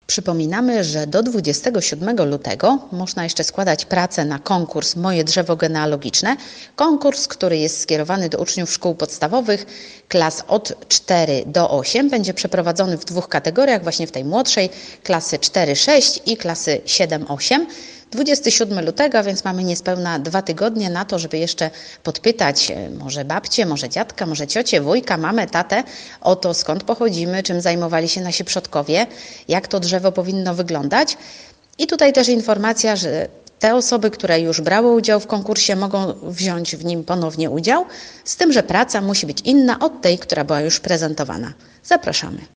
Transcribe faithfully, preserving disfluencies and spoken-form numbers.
Przypominamy, że do dwudziestego siódmego lutego można jeszcze składać pracę na konkurs Moje drzewo genealogiczne. Konkurs, który jest skierowany do uczniów szkół podstawowych klas od cztery do ośmiu. Będzie przeprowadzony w dwóch kategoriach, właśnie w tej młodszej, klasy cztery sześć i klasy siedem osiem. dwudziestego siódmego lutego, więc mamy niespełna dwa tygodnie na to, żeby jeszcze podpytać może babcię, może dziadka, może ciocię, wujka, mamę, tatę o to, skąd pochodzimy, czym zajmowali się nasi przodkowie, jak to drzewo powinno wyglądać. I tutaj też informacja, że te osoby, które już brały udział w konkursie, mogą wziąć w nim ponownie udział, z tym, że praca musi być inna od tej, która była już prezentowana. Zapraszamy.